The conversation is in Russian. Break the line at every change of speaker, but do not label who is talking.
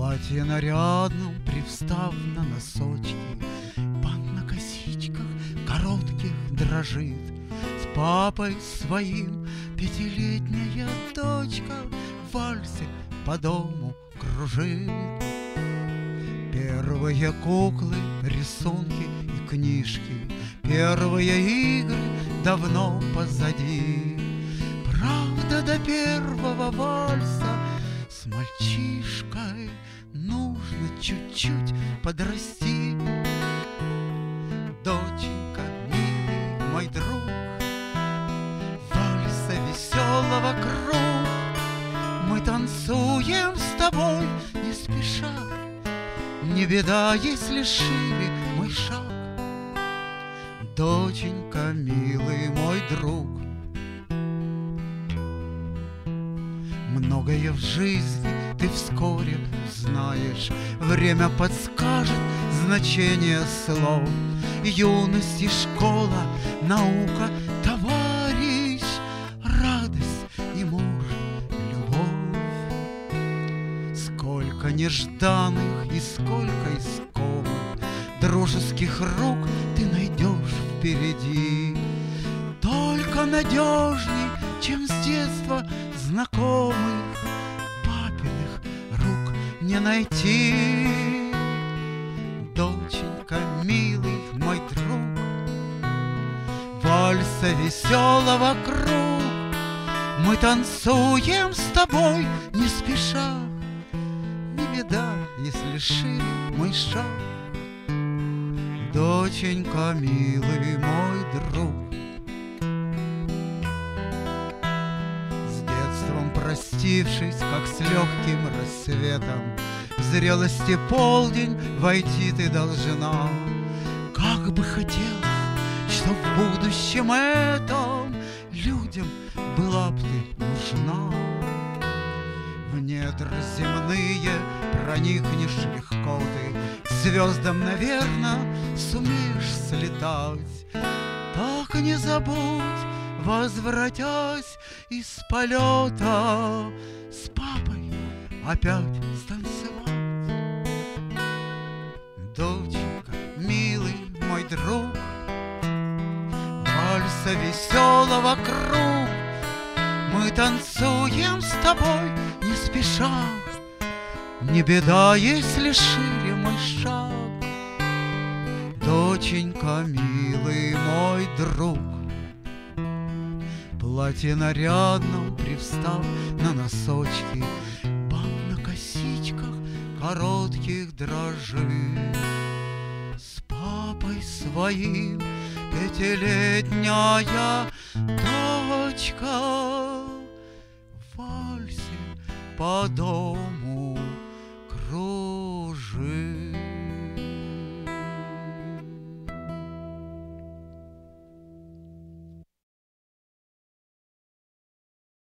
платье нарядном, привстав на носочки, пан на косичках коротких дрожит. С папой своим пятилетняя дочка в вальсе по дому кружит. Первые куклы, рисунки и книжки, первые игры давно позади. Правда, до первого вальса с мальчишкой нужно чуть-чуть подрасти. Доченька, милый мой друг, вальса веселого круг, мы танцуем с тобой не спеша. Не беда, если шире мой шаг. Доченька, милый мой друг, многое в жизни ты вскоре узнаешь. Время подскажет значение слов. Юность и школа, наука, товарищ, радость и муж, любовь. Сколько нежданных и сколько искомых дружеских рук ты найдешь впереди. Только надежней, чем с детства знакомых, папиных рук не найти. Доченька, милый мой друг, вальса веселого круг, мы танцуем с тобой не спеша. Не беда, если шире мой шаг. Доченька, милый мой друг. Простившись, как с легким рассветом, в зрелости полдень войти ты должна. Как бы хотелось, чтоб в будущем этом людям была б ты нужна. В недра земные проникнешь легко ты, к звездам, наверно, сумеешь слетать. Так не забудь, возвратясь из полета, с папой опять станцевать. Доченька, милый мой друг, вальса веселого круг, мы танцуем с тобой не спеша. Не беда, если шире мой шаг. Доченька, милый мой друг, платье нарядном, привстав на носочки, пан на косичках коротких дрожит. С папой своим пятилетняя дочка в вальсе по дому